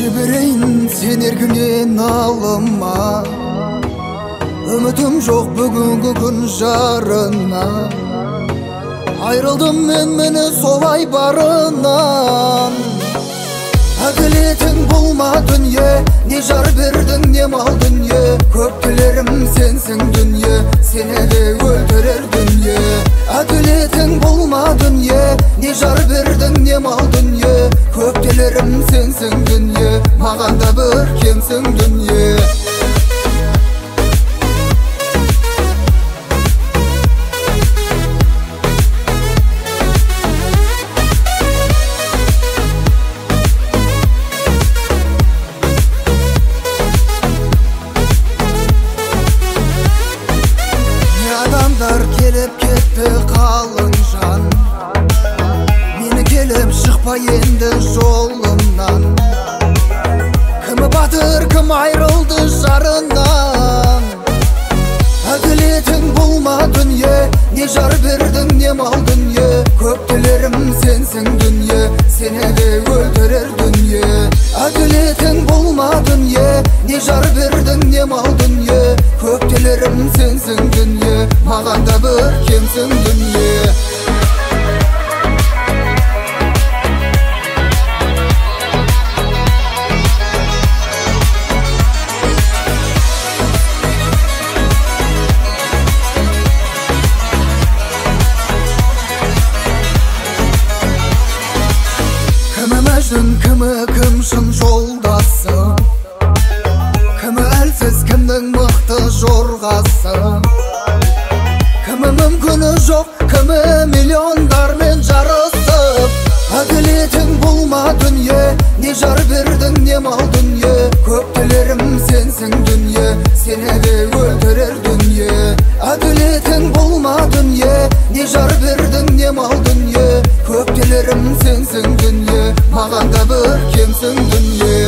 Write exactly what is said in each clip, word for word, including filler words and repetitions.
жіберейін сен еркімнен алыма. Үмітім жоқ бүгінгі күн жарына. Айрылдым мен мені солай барынан. Әділетің болма дүние, не жар бердің не мал дүние. Көптілерім сенсің дүние, сені де өлтірер дүние. Әділетің болма дүние, не жар бердің не мал дүние. Көптілерім сенсің дүние, маған да бір кемсің дүние. Келіп кетті қалың жан, мені келіп шықпа енді жолымнан. Кімі батыр, кім айрылды жарынан. Әділетің болма дүние, не жар бердің не мал дүние. Көптілерім сенсің дүние, сені де өлтірер дүние. Әділетің болма дүние, не жар бердің не мал дүние. Көптілерім сенсің дүние, маған да бір кемсің дүние. Кімі мәжнүн, кімі кім шын жолдасы. Кімі әлсіз, кімнің мықты жорғасы. Кімі мүмкіні жоқ, кімі миллиондармен жарысып. Әділетің болма дүние, не жар бердің не мал дүние. Көптілерім сенсің дүние, сені де өлтірер дүние. Әділетің болма дүние, не жар бердің не мал дүние. Көптілерім сенсің дүние, маған да бір кемсің дүние.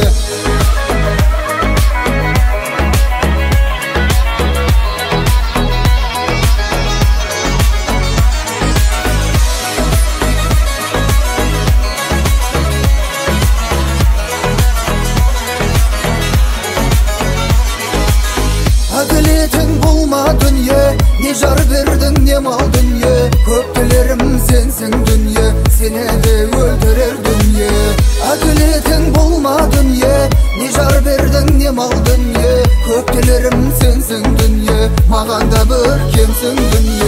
Әділетің болма дүние, не жар бердің не мал дүние. Көптілерім сенсің дүние, сені де өлтірер дүние. Әділетің болма дүние, не жар бердің не мал дүние. Көптілерім сенсің дүние, маған да бір кемсің дүние.